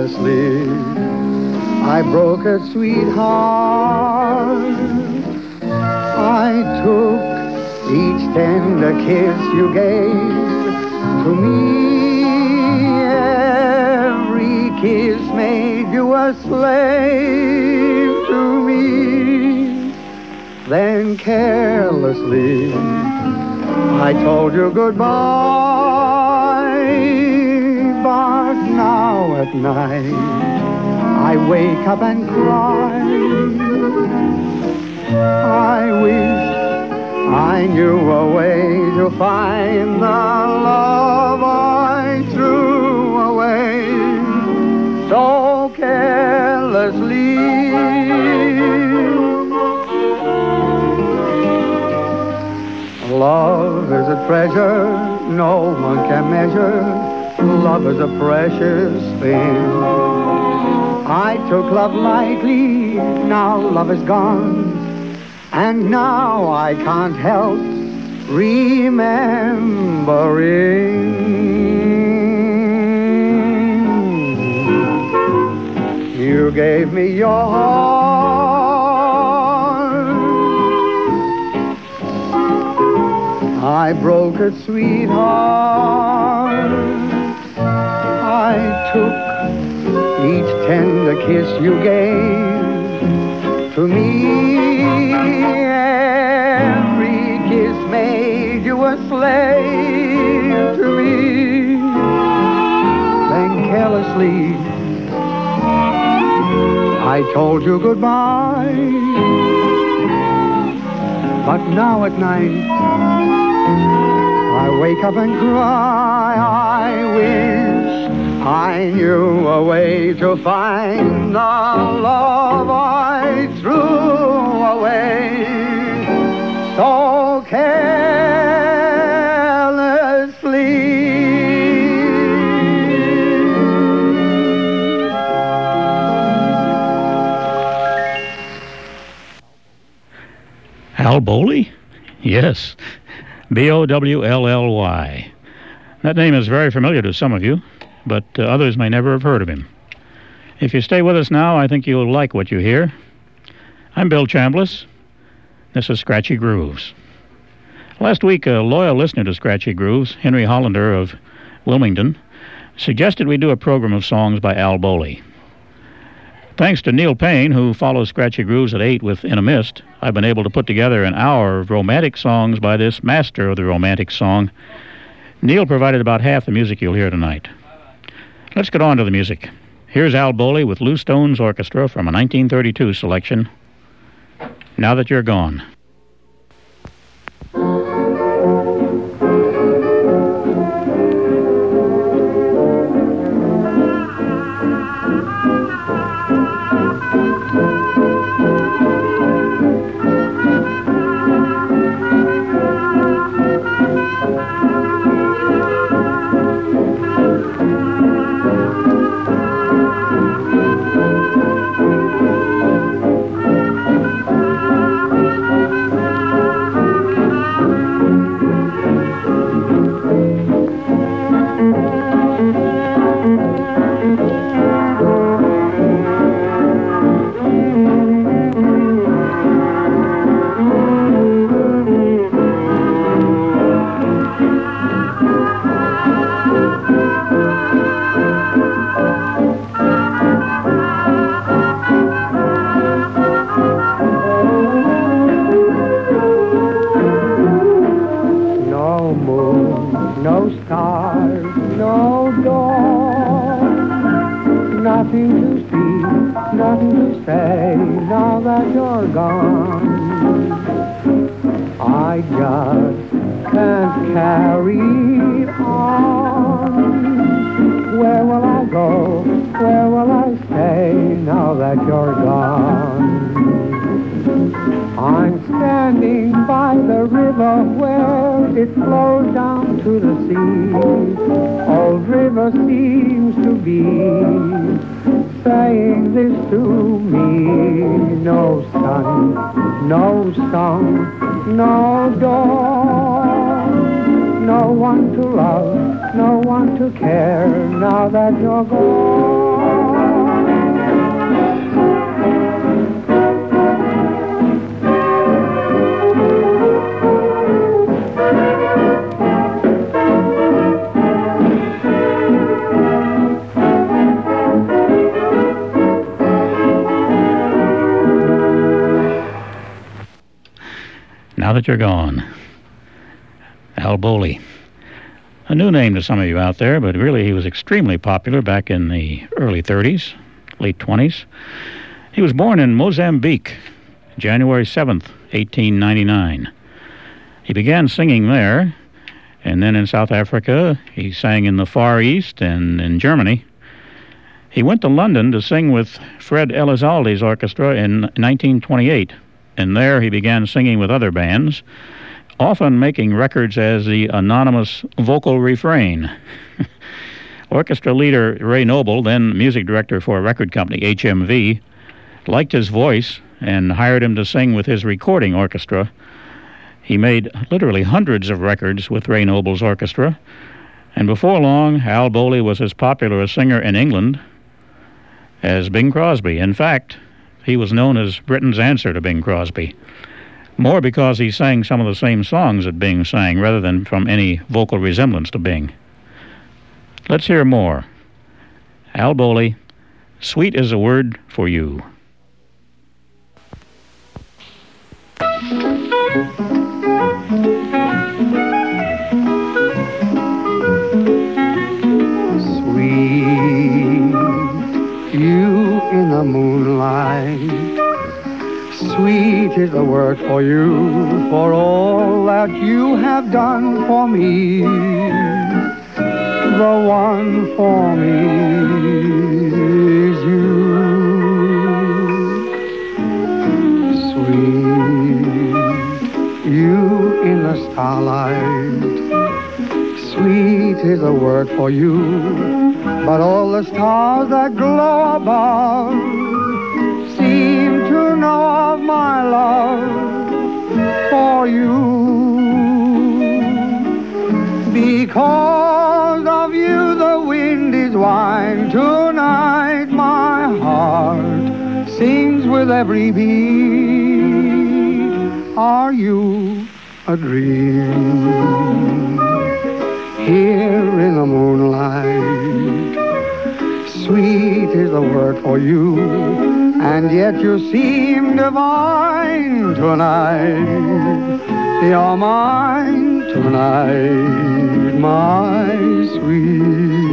carelessly I broke a sweetheart. I took each tender kiss you gave to me. Every kiss made you a slave to me. Then carelessly I told you goodbye. But now at night I wake up and cry. I wish I knew a way to find the love I threw away so carelessly. Love is a treasure no one can measure. Love is a precious thing. I took love lightly, now love is gone. And now I can't help remembering. You gave me your heart. I broke it, sweetheart. I took each tender kiss you gave to me. Every kiss made you a slave to me. Then carelessly I told you goodbye. But now at night I wake up and cry. I wish I knew a way to find the love I threw away so carelessly. Al Bowlly? Yes. B-O-W-L-L-Y. That name is very familiar to some of you, but others may never have heard of him. If you stay with us now, I think you'll like what you hear. I'm Bill Chambliss. This is Scratchy Grooves. Last week, a loyal listener to Scratchy Grooves, Henry Hollander of Wilmington, suggested we do a program of songs by Al Bowlly. Thanks to Neil Payne, who follows Scratchy Grooves at 8 with In a Mist, I've been able to put together an hour of romantic songs by this master of the romantic song. Neil provided about half the music you'll hear tonight. Let's get on to the music. Here's Al Bowlly with Lou Stone's Orchestra from a 1932 selection, Now That You're Gone. no one to love, no one to care, now that you're gone. Now That You're Gone. Al Bowley. A new name to some of you out there, but really he was extremely popular back in the early 30s, late 20s. He was born in Mozambique, January 7th, 1899. He began singing there, and then in South Africa, he sang in the Far East and in Germany. He went to London to sing with Fred Elizalde's orchestra in 1928, and there he began singing with other bands, often making records as the anonymous vocal refrain. Orchestra leader Ray Noble, then music director for a record company, HMV, liked his voice and hired him to sing with his recording orchestra. He made literally hundreds of records with Ray Noble's orchestra, and before long, Al Bowley was as popular a singer in England as Bing Crosby. In fact, he was known as Britain's answer to Bing Crosby, more because he sang some of the same songs that Bing sang rather than from any vocal resemblance to Bing. Let's hear more. Al Bowley, Sweet is a Word for You. You in the moonlight, sweet is the word for you, for all that you have done for me. The one for me is you. Sweet, you in the starlight, sweet is the word for you. But all the stars that glow above seem to know of my love for you. Because of you the wind is wine. Tonight my heart sings with every beat. Are you a dream? Here in the moonlight, sweet is the word for you, and yet you seem divine tonight. You're mine tonight, my sweet.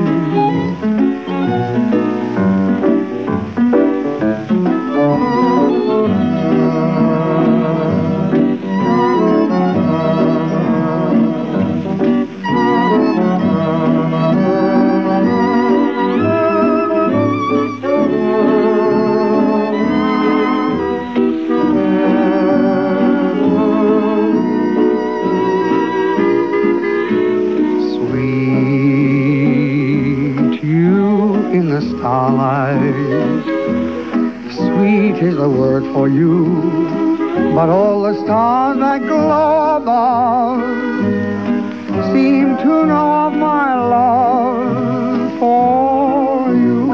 Starlight, sweet is the word for you, but all the stars that glow above seem to know of my love for you.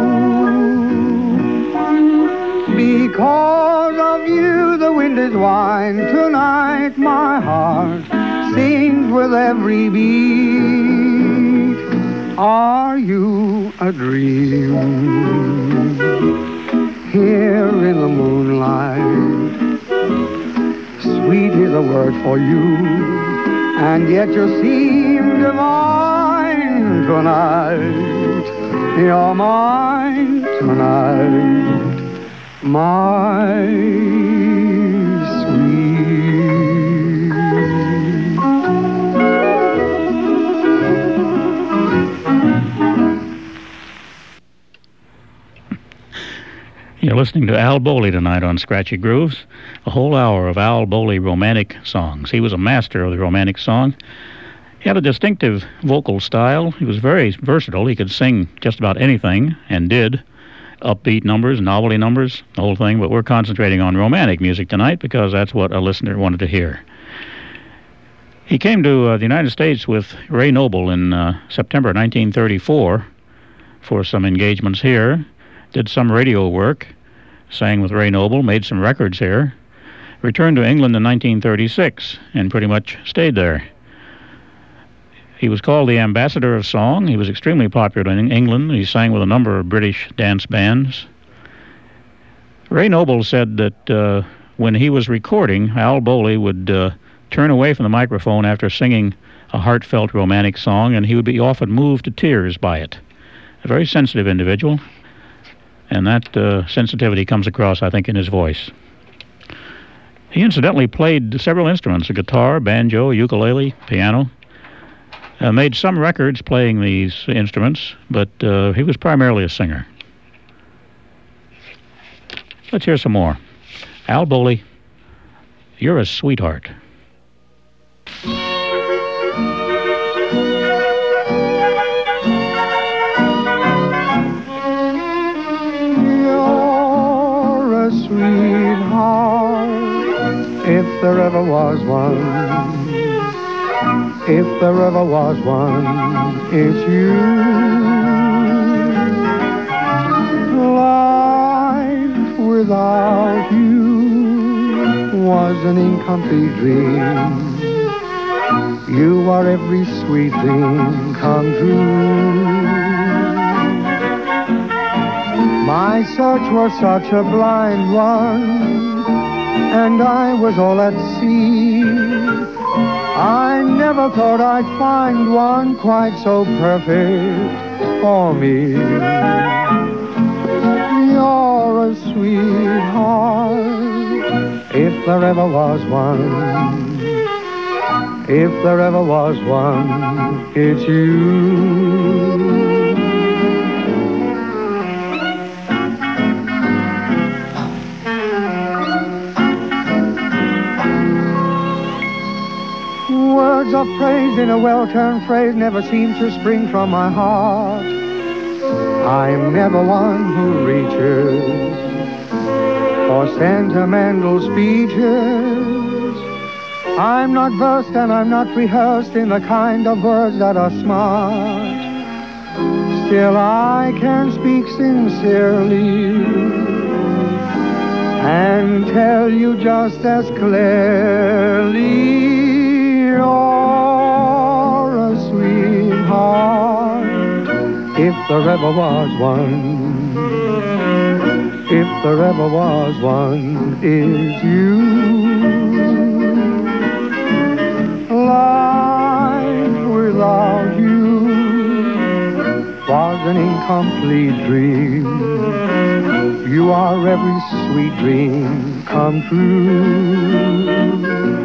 Because of you the wind is wine. Tonight my heart sings with every beat. Are you a dream? Here in the moonlight, sweet is a word for you, and yet you seem divine tonight. You're mine tonight, my sweet. You're listening to Al Bowley tonight on Scratchy Grooves, a whole hour of Al Bowley romantic songs. He was a master of the romantic song. He had a distinctive vocal style. He was very versatile. He could sing just about anything, and did. Upbeat numbers, novelty numbers, the whole thing. But we're concentrating on romantic music tonight because that's what a listener wanted to hear. He came to the United States with Ray Noble in September 1934 for some engagements here, did some radio work, sang with Ray Noble, made some records here, returned to England in 1936 and pretty much stayed there. He was called the Ambassador of Song. He was extremely popular in England. He sang with a number of British dance bands. Ray Noble said that when he was recording, Al Bowley would turn away from the microphone after singing a heartfelt romantic song, and he would be often moved to tears by it. A very sensitive individual, and that sensitivity comes across, I think, in his voice. He incidentally played several instruments, a guitar, banjo, ukulele, piano. Made some records playing these instruments, but he was primarily a singer. Let's hear some more. Al Bowley, You're a Sweetheart. You're a sweetheart, if there ever was one. If there ever was one, it's you. Life without you was an incomplete dream. You are every sweet dream come true. My search was such a blind one, and I was all at sea. I never thought I'd find one quite so perfect for me. You're a sweetheart, if there ever was one. If there ever was one, it's you. Words of praise in a well-turned phrase never seem to spring from my heart. I'm never one who reaches for sentimental speeches. I'm not versed and I'm not rehearsed in the kind of words that are smart. Still I can speak sincerely and tell you just as clearly. You're a sweetheart, if there ever was one. If there ever was one, it's you. Life without you was an incomplete dream. You are every sweet dream come true.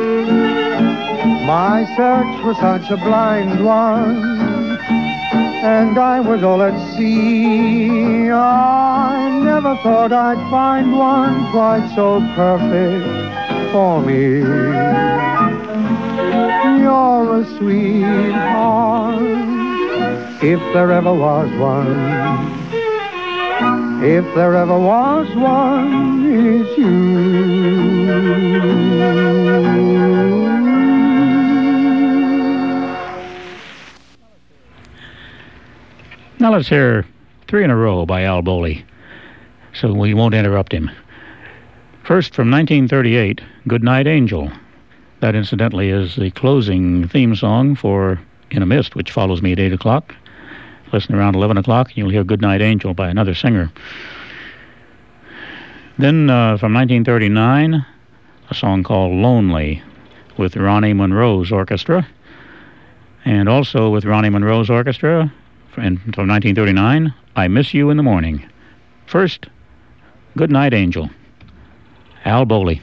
My search was such a blind one, and I was all at sea. I never thought I'd find one quite so perfect for me. You're a sweetheart, if there ever was one. If there ever was one, it's you. Now let's hear 3 in a row by Al Bowley, so we won't interrupt him. First, from 1938, Goodnight Angel. That, incidentally, is the closing theme song for In a Mist, which follows me at 8 o'clock. Listen around 11 o'clock, and you'll hear Goodnight Angel by another singer. Then, from 1939, a song called Lonely with Ronnie Monroe's orchestra. And also with Ronnie Monroe's orchestra, from 1939, I Miss You in the Morning. First, Goodnight Angel, Al Bowley.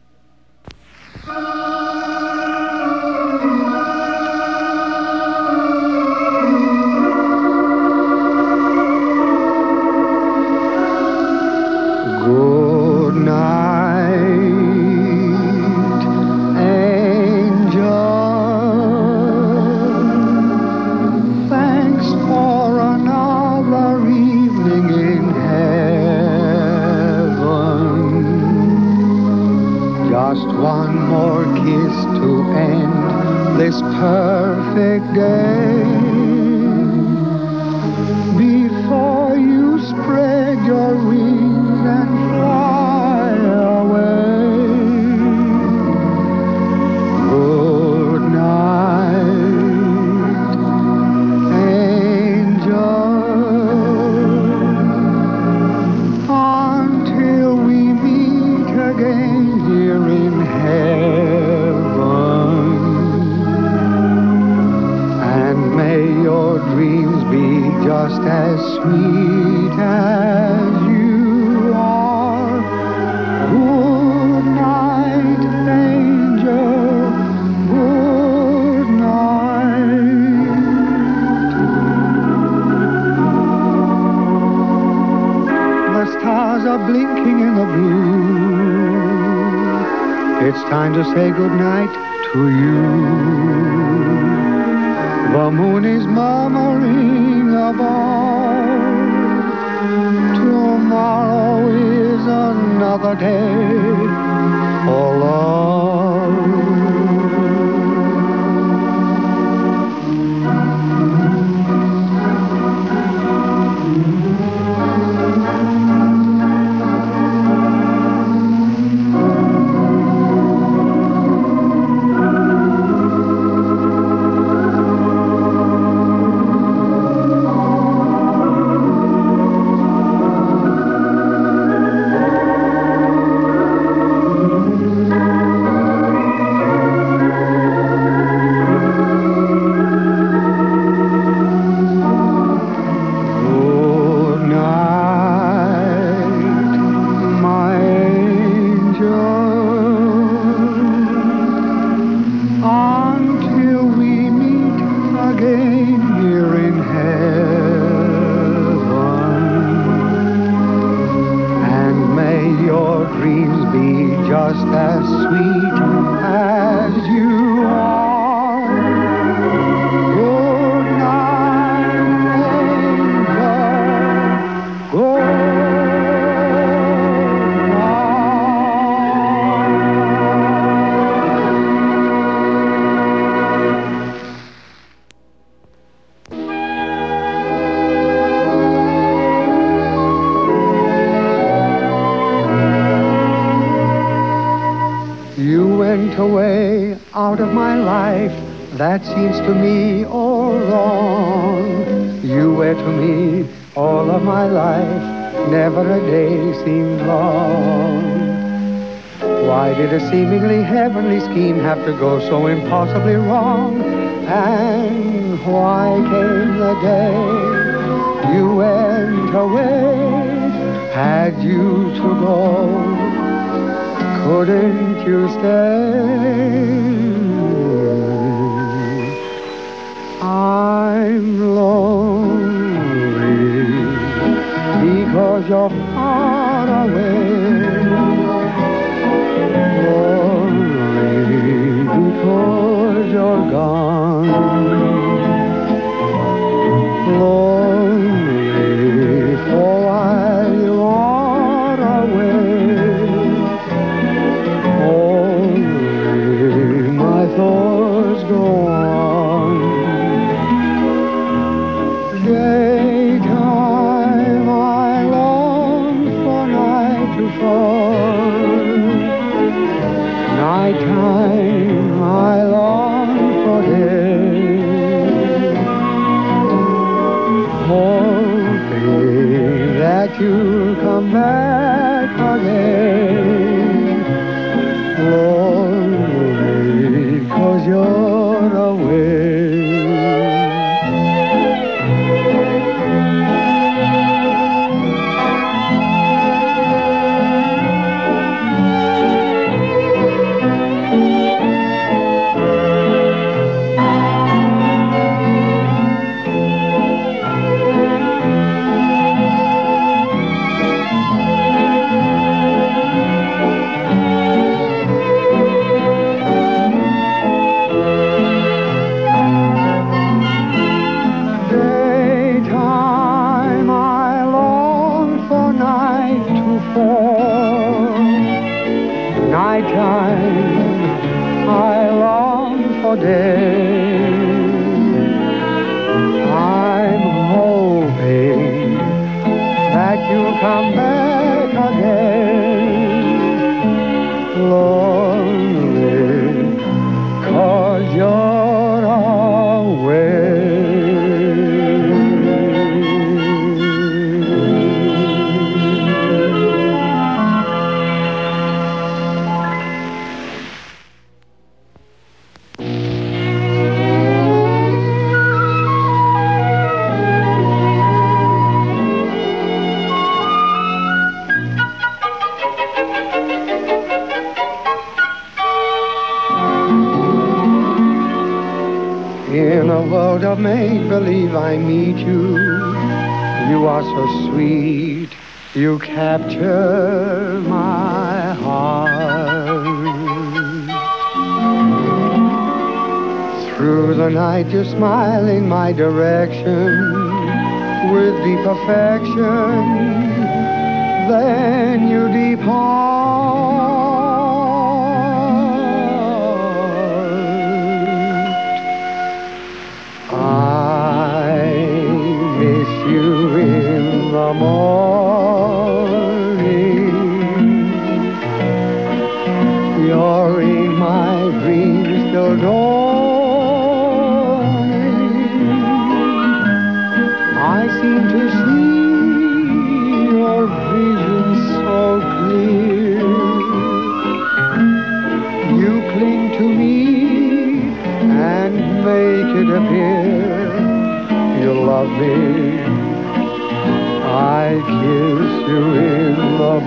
Good night, angel. Thanks for another evening in heaven. Just one more kiss to end this perfect day. Before you spread your wings and fly away. Good night, angel, until we meet again here in heaven. And may your dreams be just as sweet as you are. Good night, angel. Good night. The stars are blinking in the blue. It's time to say good night to you. The moon is murmuring above. Tomorrow is another day for love. Just as sweet as you are. Good night, angel. Good You went away out of my life, that seems to me all wrong. You were to me all of my life, never a day seemed long. Why did a seemingly heavenly scheme have to go so impossibly wrong? And why came the day you went away? Had you to go? Couldn't you stay? I'm lonely because you're far away. Lonely because you're gone. Lonely for while you are away. Thoughts go on. Daytime I long for night to fall. Nighttime I long for day. Hoping that you'll come back again. Lonely 'cause you're away. Nighttime, I long for day. I'm hoping that you'll come back again, lonely, 'cause you're away. In a world of make-believe I meet you. You are so sweet, you capture my heart. Through the night you smile in my direction with deep affection, then you depart. In the morning, you're in my dreams till dawning. I seem to see your vision so clear. You cling to me and make it appear you love me. I kiss you in the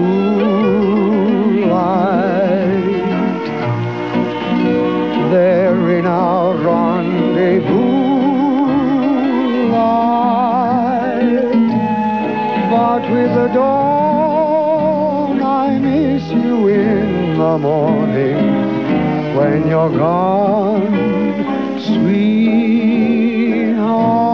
blue light, there in our rendezvous light. But with the dawn I miss you in the morning when you're gone, sweetheart.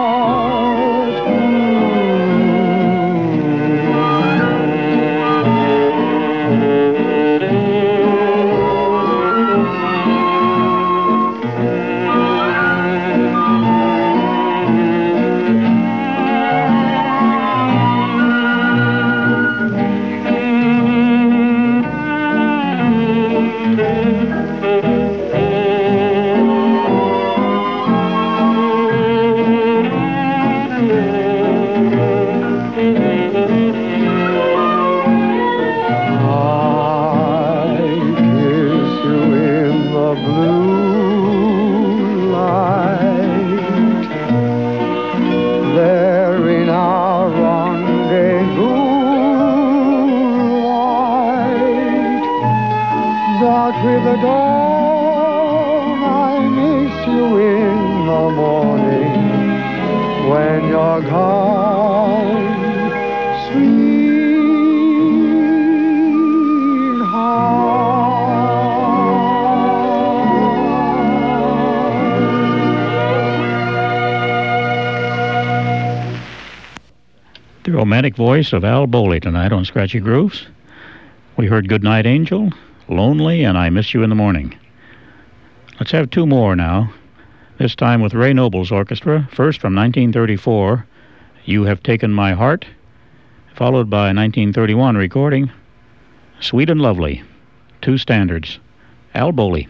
With the dawn I miss you in the morning when you're gone, sweetheart. The romantic voice of Al Bowley tonight on Scratchy Grooves. We heard Goodnight Angel, Lonely, and I Miss You in the Morning. Let's have two more now, this time with Ray Noble's orchestra. First from 1934, You Have Taken My Heart, followed by a 1931 recording, Sweet and Lovely, two standards. Al Bowley.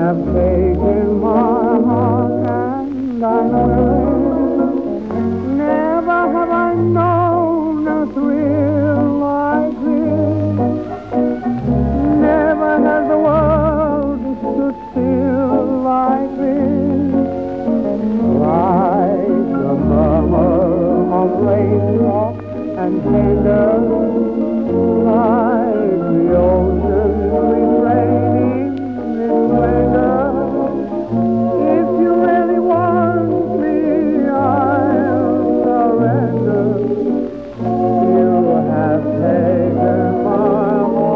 have taken my heart and I'm willing. Never have I known a thrill like this. Never has the world stood still like this. Like the murmur of raindrops and tender, like the ocean refraining in splendor. If you really want me, I'll surrender. You have taken my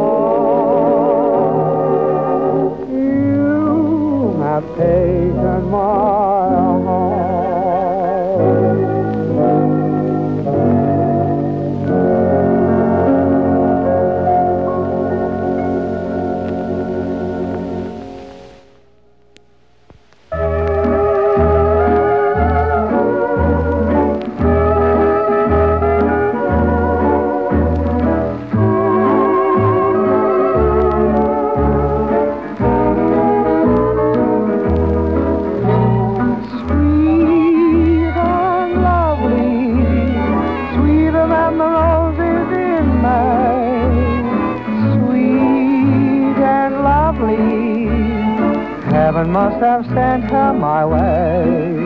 heart. You have taken my heart. Heaven must have sent her my way.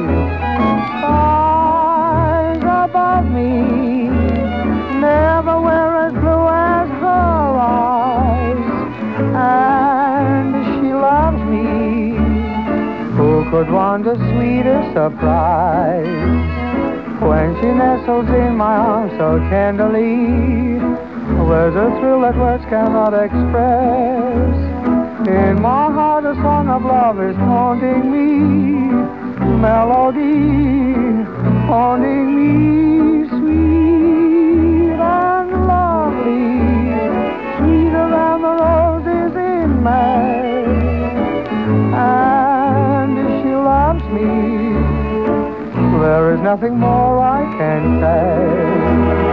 Stars above me never were as blue as her eyes, and she loves me. Who could want a sweeter surprise? When she nestles in my arms so tenderly, there's a thrill that words cannot express. In my heart a song of love is haunting me, melody haunting me, sweet and lovely, sweeter than the roses in May. And she loves me, there is nothing more I can say.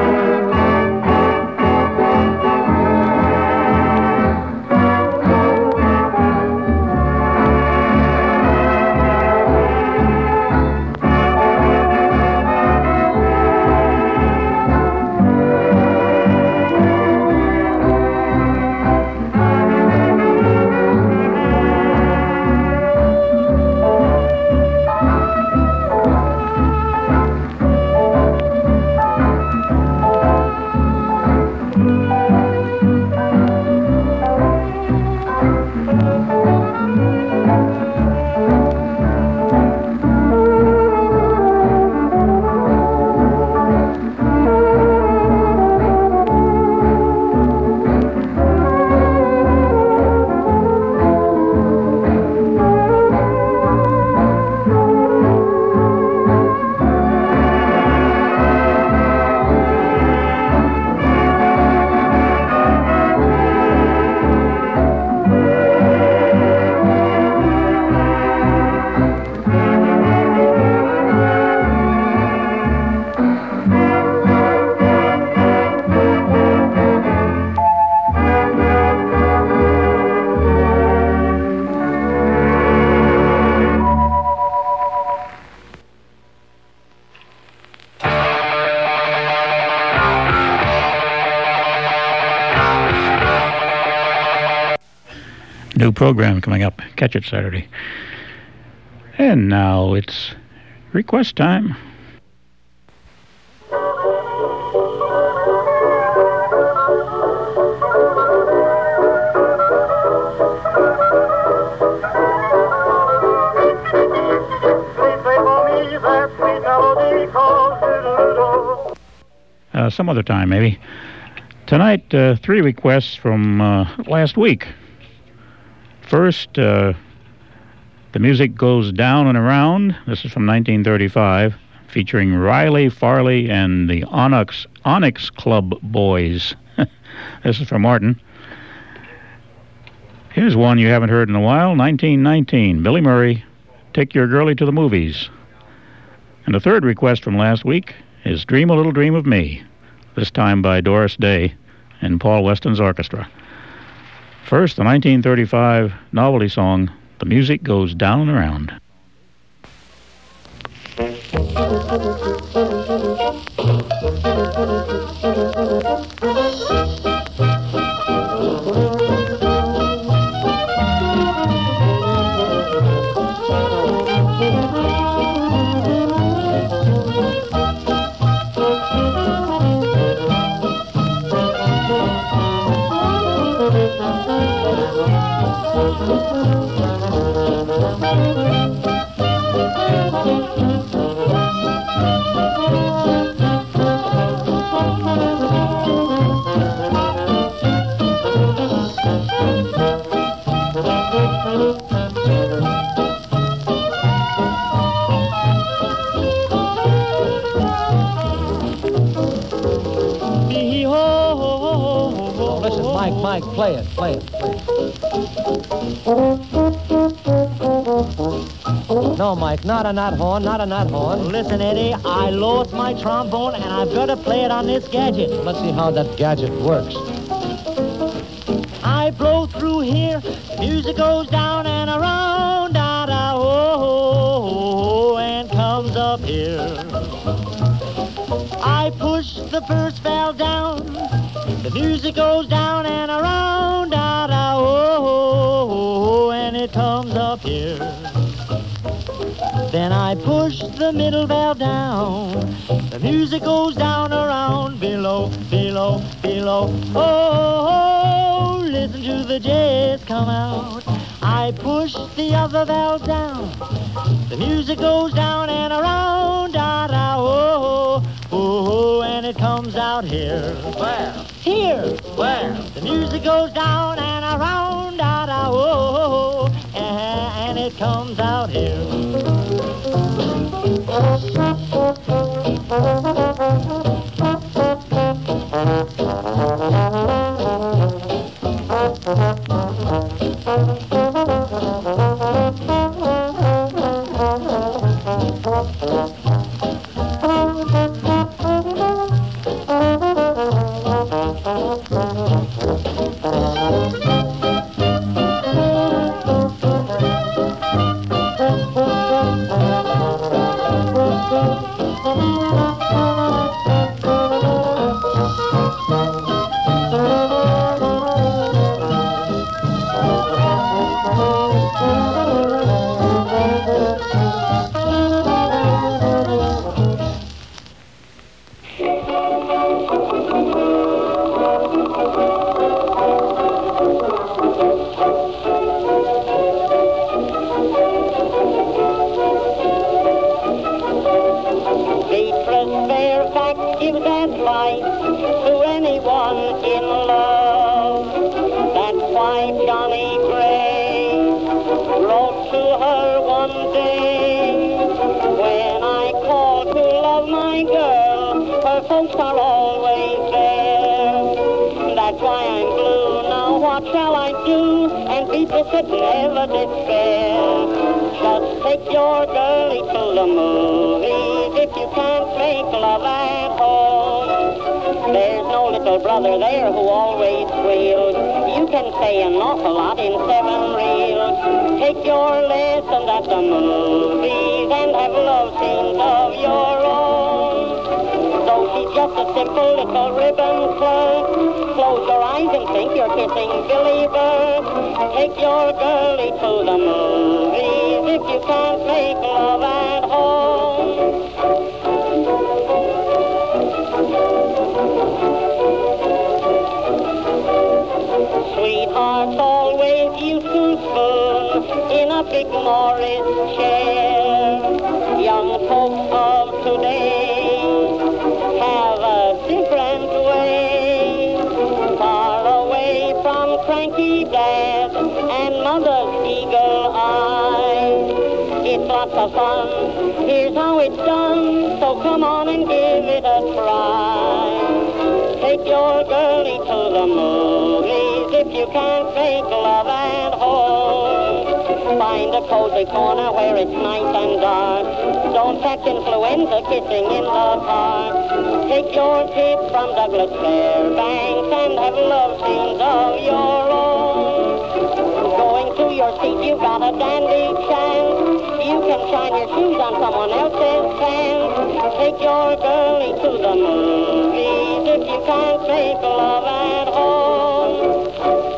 New program coming up. Catch it Saturday. And now it's request time. Some other time, maybe. Tonight, 3 requests from last week. First, The Music Goes Down and Around. This is from 1935, featuring Riley Farley and the Onyx Club Boys. This is from Martin. Here's one you haven't heard in a while, 1919, Billy Murray, Take Your Girlie to the Movies. And the third request from last week is Dream a Little Dream of Me, this time by Doris Day and Paul Weston's orchestra. First, the 1935 novelty song, The music goes down and around. Mike, play it. No, Mike, not a nut horn. Listen, Eddie, I lost my trombone, and I've got to play it on this gadget. Let's see how that gadget works. I blow through here, the music goes down and around, da-da-oh, and comes up here. I push the first valve down, the music goes down and around, da-da-oh, and it comes up here. Then I push the middle valve down, the music goes down around, below, below, below, oh, listen to the jazz come out. I push the other valve down, the music goes down and around, da-da-oh, oh, and it comes out here. Where? Here. Where? The music goes down and around, da-da-oh, and it comes out here. Never despair. Just take your girlie to the movies if you can't make love at home. There's no little brother there who always squeals. You can say an awful lot in 7 reels. Take your lessons at the movies and have love scenes of your own. Though she's just a simple little ribbon flirt, close your eyes and think you're kissing Billy Bird. Take your girlie to the movies if you can't make love at home. Sweethearts always used to spoon in a big Morris chair. Young folks of today have a different way. Far away from cranky dad and mother's eagle eye. It's lots of fun, here's how it's done, so come on and give it a try. Take your girlie to the movies if you can't make love at home. Find a cozy corner where it's nice and dark. Don't catch influenza kissing in the park. Take your tips from Douglas Fairbanks and have love scenes of your own. Going to your seat, you got a dandy chance. You can shine your shoes on someone else's pants. Take your girlie to the movies if you can't make love at home.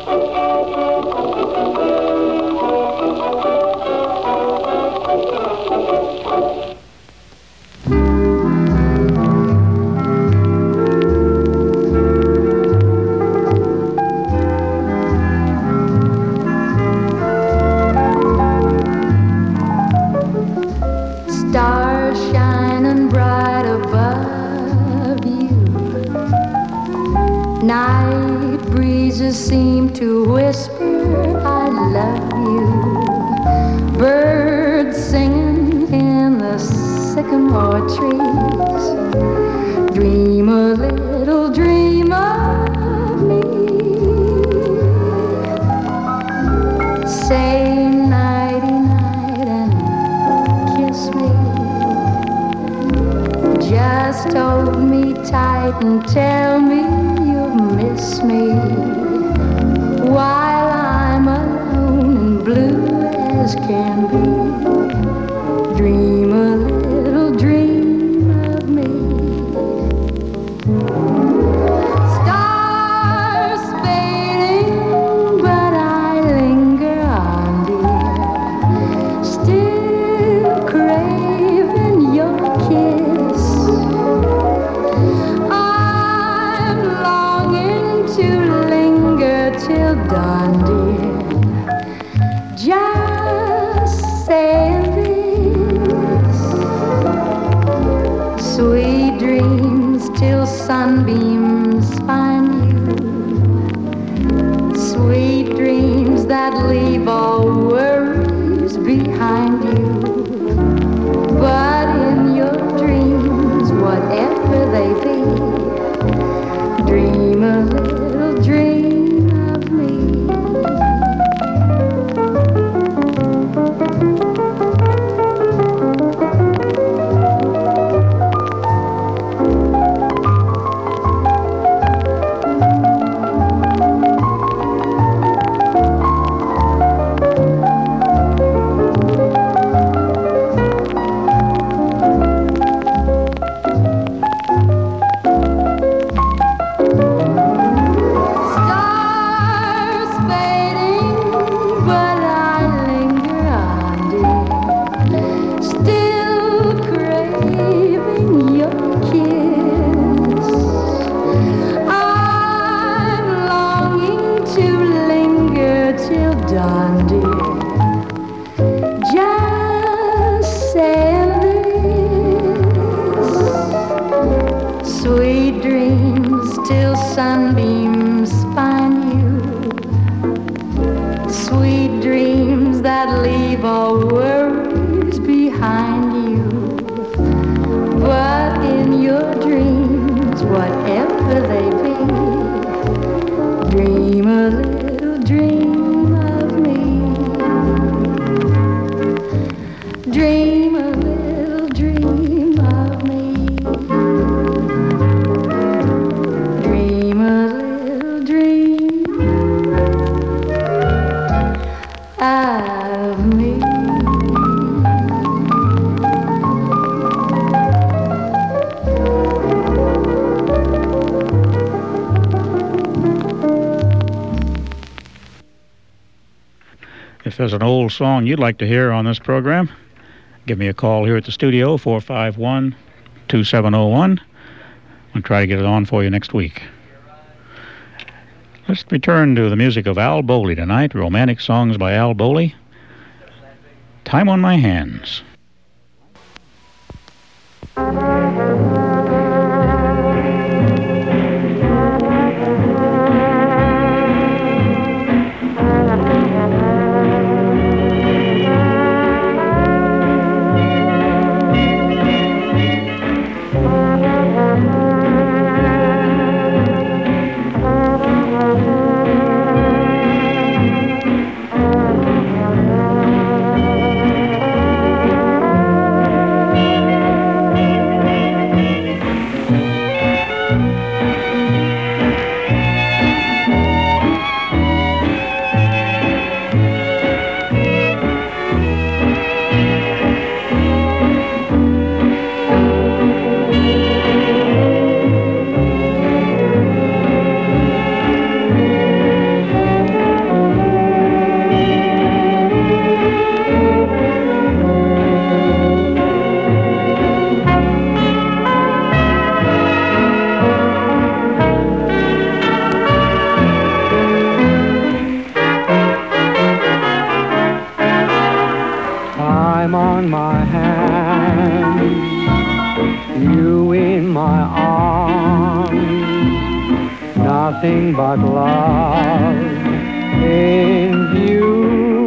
Stars shining bright above you. Night breezes seem to whisper, I love you. Birds singing in the sycamore trees. Dream a little dream of me. Say nighty-night and kiss me. Just hold me tight and tell me you'll miss me while I'm alone and blue as can be. Dream a little dream of me. Stars fading, but I linger on, dear. Still craving your kiss. I'm longing to linger till dawn, dear. Just say this. Sweet dreams till sunbeams find you. Sweet dreams that leave all worries behind you. But in your dreams, whatever they be, dream a little dream of me. Stars fading, but I linger on, dear. Still craving your kiss. I'm longing to linger till dawn, dear. Just say this. Sweet dreams till sunbeams find you. Sweet dreams that leave all worries behind you. But in your dreams, whatever they be, dream a little dream of me. Dream a little dream of me. Dream a little dream of me. If there's an old song you'd like to hear on this program, give me a call here at the studio, 451-2701. I'll try to get it on for you next week. Let's return to the music of Al Bowley tonight, romantic songs by Al Bowley. Time on My Hands. time on my hand, you in my arms, nothing but love in view.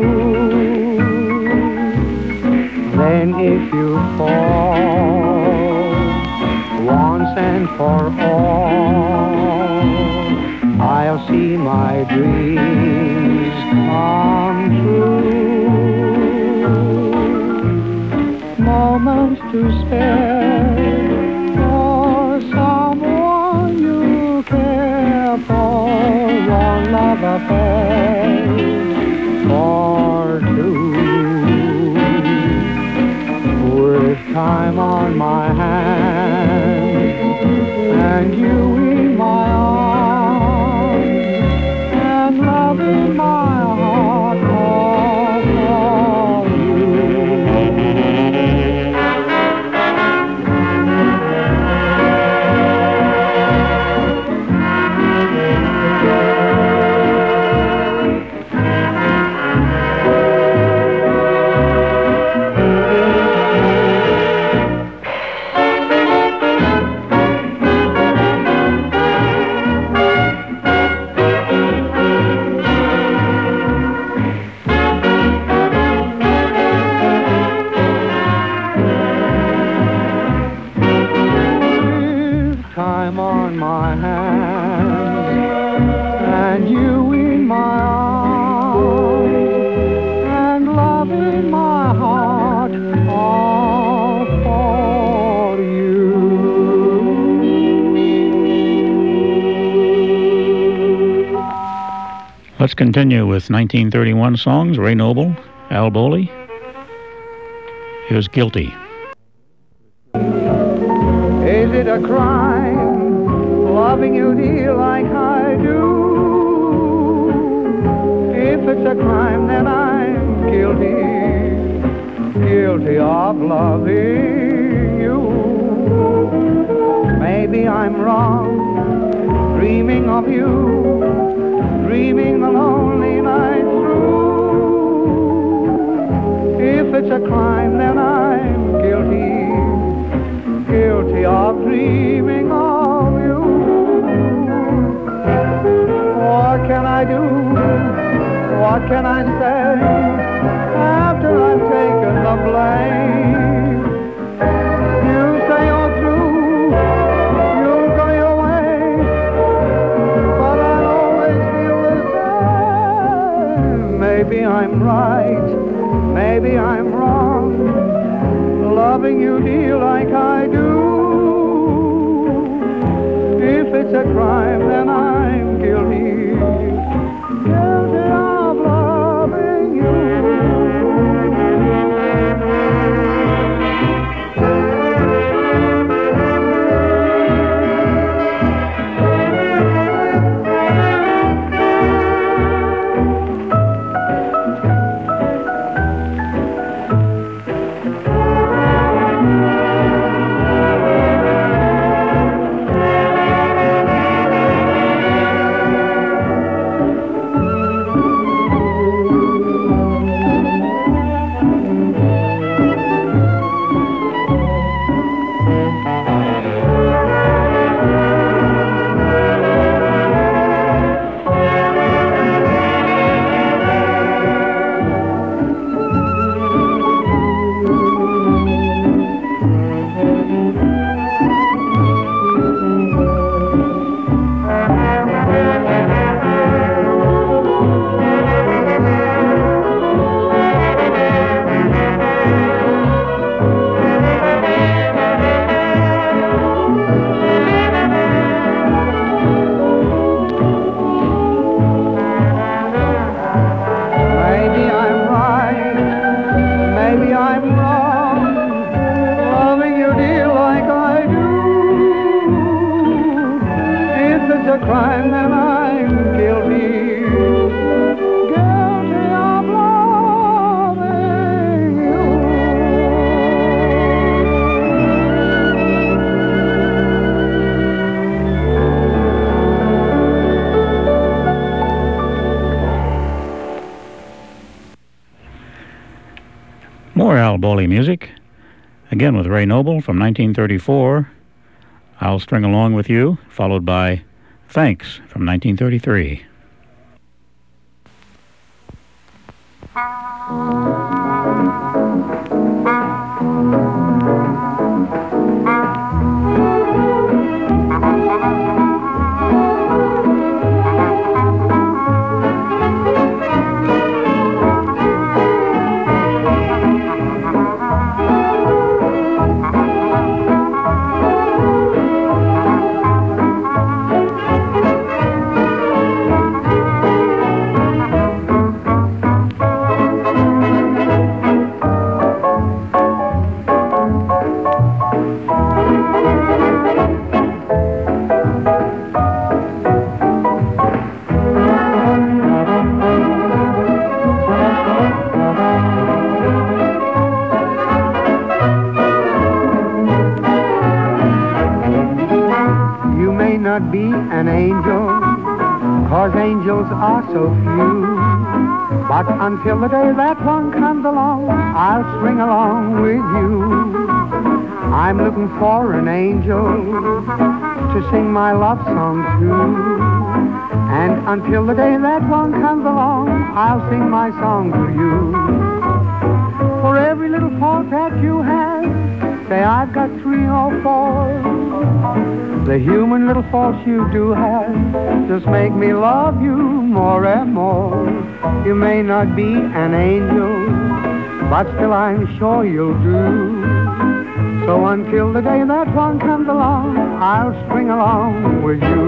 Then if you fall once and for all, I'll see my dreams come true. Moments to spare for someone you care for, one love affair for two. With time on my hand and you in my arms and love in my heart, all for you. Time on my hand and you in my arms and love in my heart, all for you. Let's continue with 1931 songs. Ray Noble, Al Bowley. Here's Guilty. Is it a crime loving you dear like I do? If it's a crime, then I'm guilty, guilty of loving you. Maybe I'm wrong, dreaming of you, dreaming the lonely night through. If it's a crime, then I'm guilty, guilty of dreaming of you. What can I do? What can I say after I've taken the blame? You say you're through, you'll go your way, but I'll always feel the same. Maybe I'm right, maybe I'm wrong, loving you dear like I do. If it's a crime, then I'm guilty, guilty of loving you. More Al Bowley music, again with Ray Noble from 1934, I'll String Along With You, followed by Thanks from 1933. Not be an angel, 'cause angels are so few. But until the day that one comes along, I'll string along with you. I'm looking for an angel to sing my love song to. And until the day that one comes along, I'll sing my song to you. For every little fault that you have, say I've got 3 or 4. The human little faults you do have just make me love you more and more. You may not be an angel, but still I'm sure you'll do. So until the day that one comes along, I'll string along with you.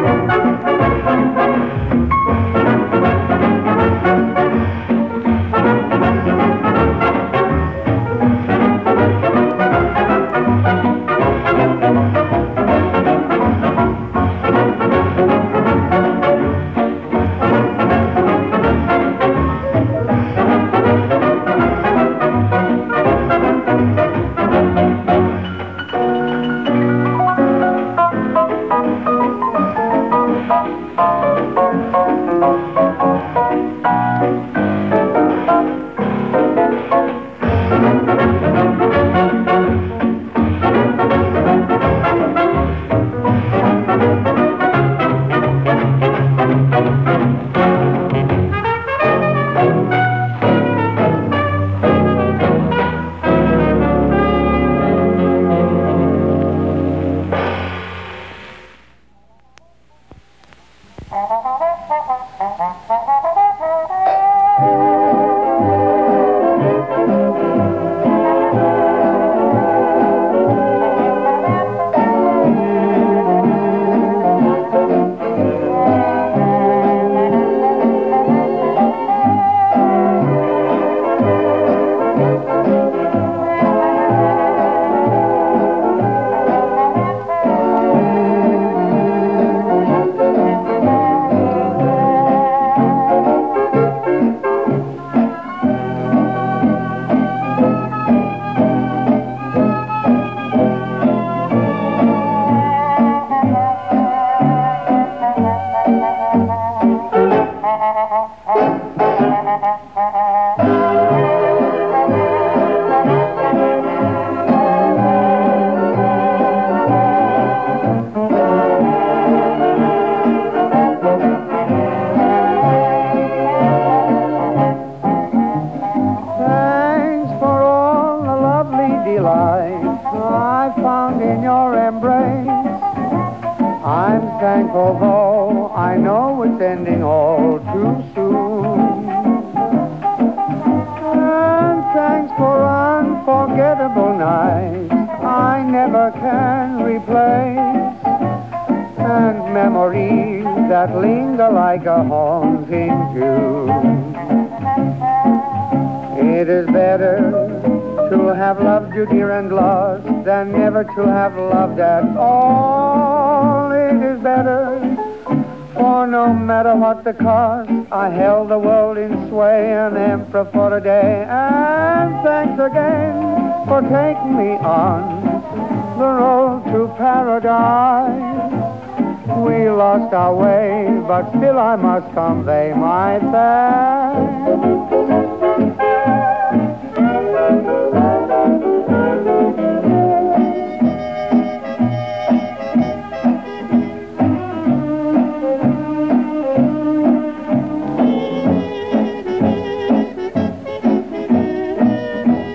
thankful though I know it's ending all too soon. And thanks for unforgettable nights I never can replace, and memories that linger like a haunting tune. It is better to have loved you, dear, and lost than never to have loved at all. It is better, for no matter what the cost, I held the world in sway, an emperor for a day. And thanks again for taking me on the road to paradise. We lost our way, but still I must convey my thanks.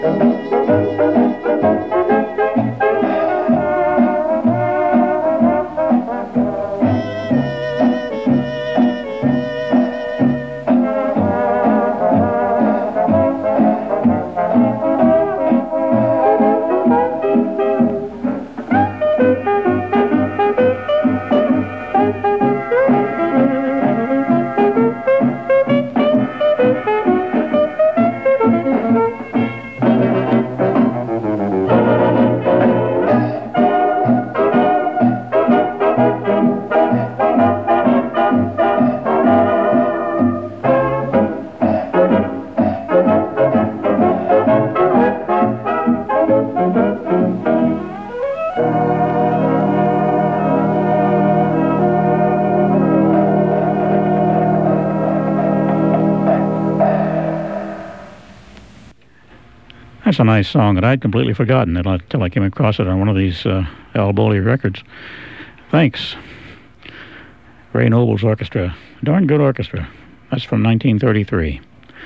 That's a nice song that I'd completely forgotten until I came across it on one of these Al Bowley records. Thanks. Ray Noble's orchestra. Darn good orchestra. That's from 1933.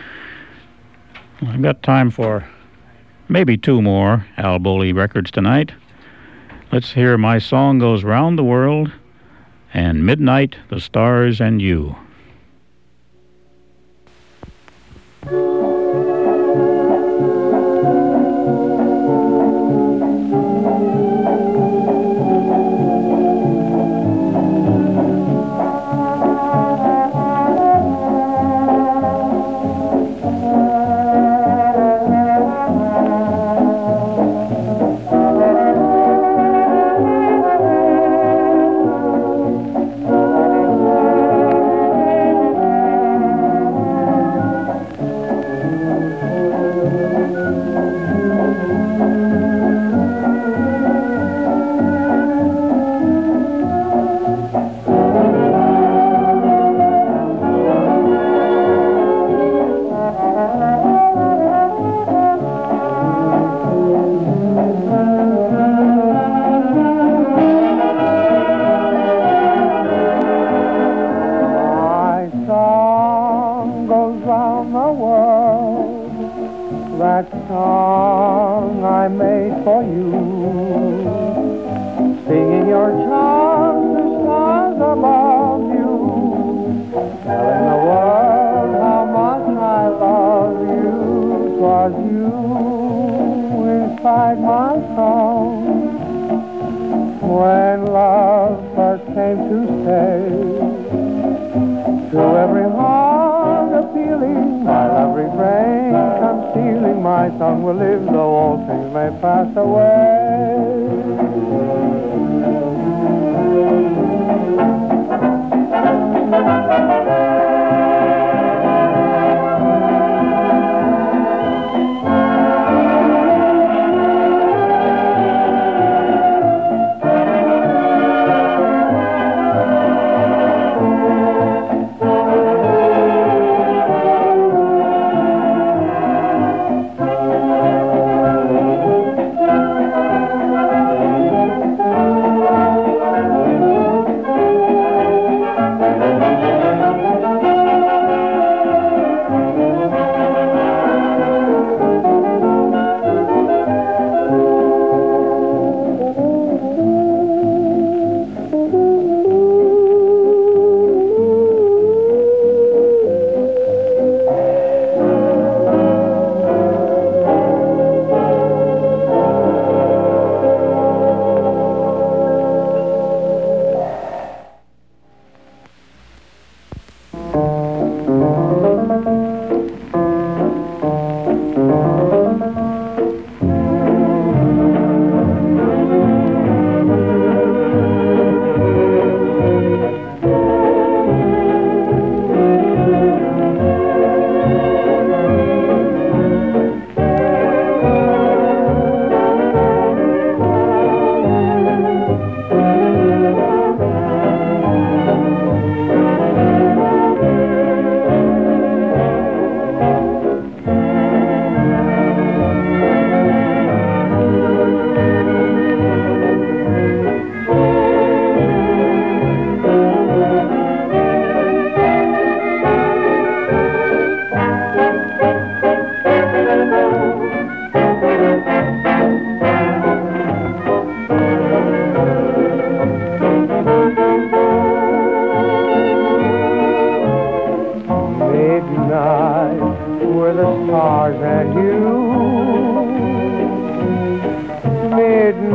I've got time for maybe two more Al Bowley records tonight. Let's hear My Song Goes Round the World and Midnight, the Stars and You.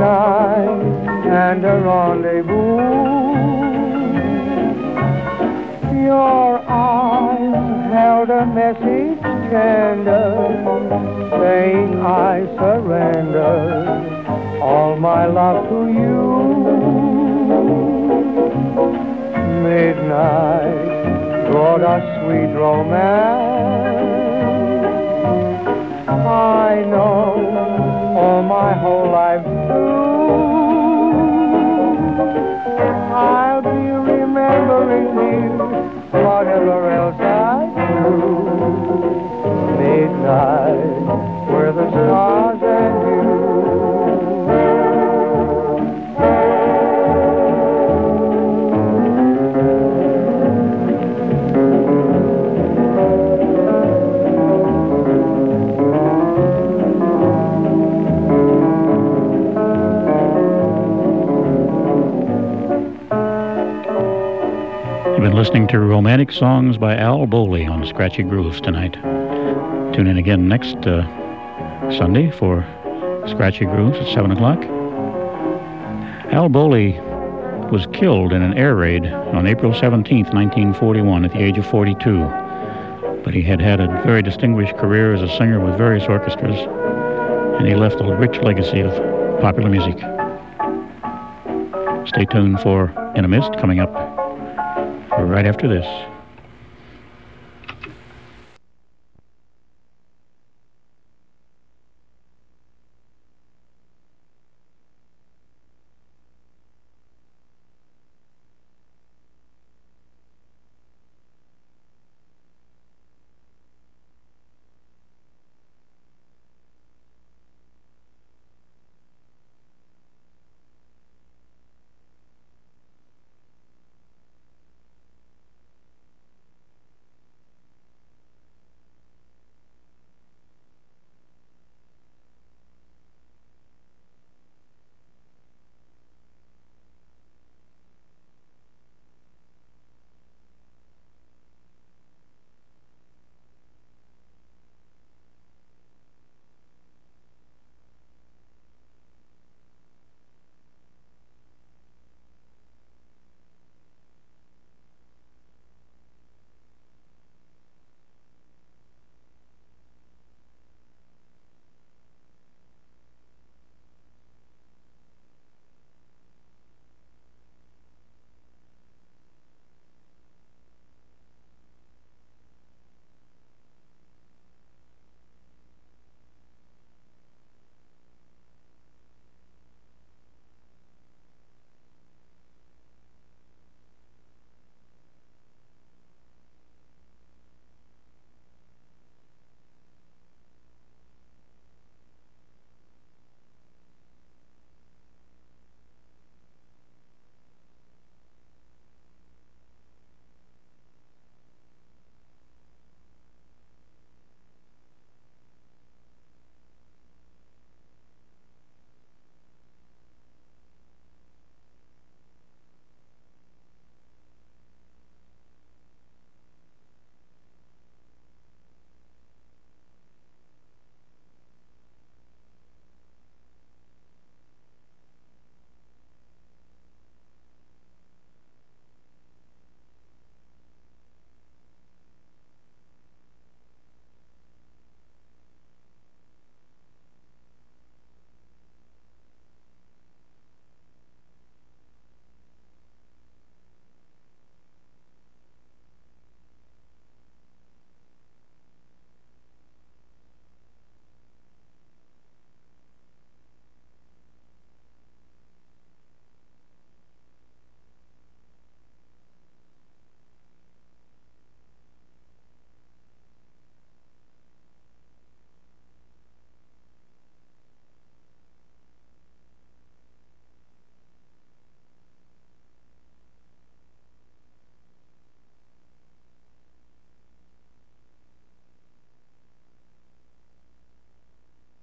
midnight and a rendezvous. Your arms held a message tender, saying I surrender all my love to you. Midnight brought us sweet romance. I know all my whole life through I'll be remembering you, whatever else I do. Midnight, where the stars and you. Listening to Romantic Songs by Al Bowley on Scratchy Grooves tonight. Tune in again next Sunday for Scratchy Grooves at 7 o'clock. Al Bowley was killed in an air raid on April 17th, 1941 at the age of 42. But he had had a very distinguished career as a singer with various orchestras, and he left a rich legacy of popular music. Stay tuned for In a Mist coming up right after this.